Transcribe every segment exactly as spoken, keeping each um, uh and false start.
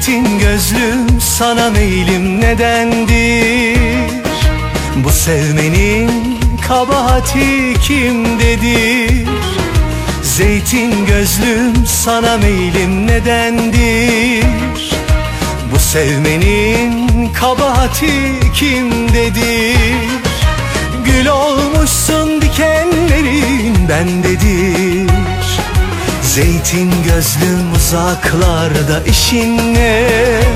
Zeytin gözlüm, sana meylim nedendir? Bu sevmenin kabahati kimdedir? Zeytin gözlüm, sana meylim nedendir? Bu sevmenin kabahati kimdedir? Gül olmuşsun, dikenlerin bendedir. Zeytin gözlüm, uzaklarda işin ne?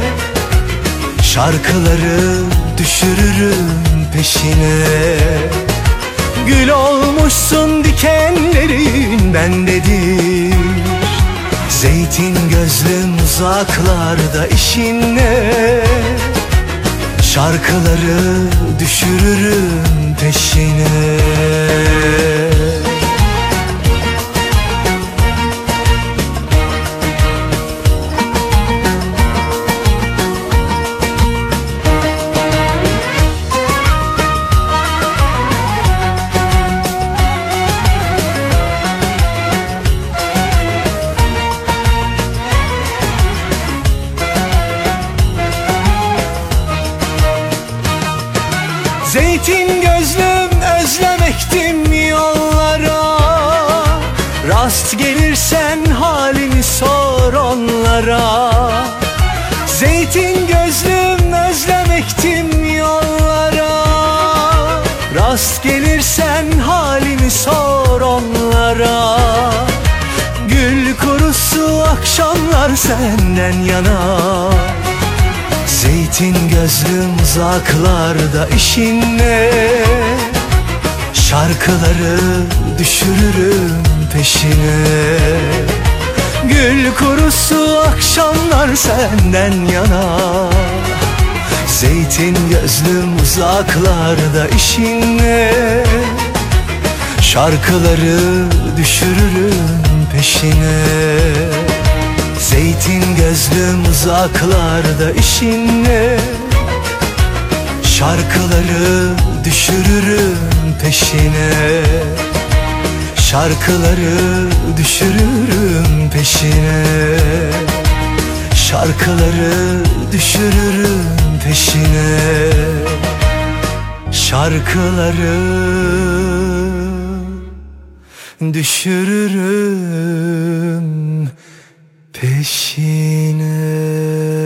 Şarkıları düşürürüm peşine. Gül olmuşsun, dikenlerin bendedir. Zeytin gözlüm, uzaklarda işin ne? Şarkıları düşürürüm peşine. Zeytin gözlüm, özlemektim yollara. Rast gelirsen halini sor onlara. Zeytin gözlüm, özlemektim yollara. Rast gelirsen halini sor onlara. Gül kurusu akşamlar senden yana. Zeytin gözlüm, uzaklarda işin ne? Şarkıları düşürürüm peşine. Gül kurusu akşamlar senden yana. Zeytin gözlüm, uzaklarda işin ne? Şarkıları düşürürüm peşine. Zeytin gözlüm, uzaklarda işin ne? Şarkıları düşürürüm peşine. Şarkıları düşürürüm peşine. Şarkıları düşürürüm peşine. Şarkıları düşürürüm peşine.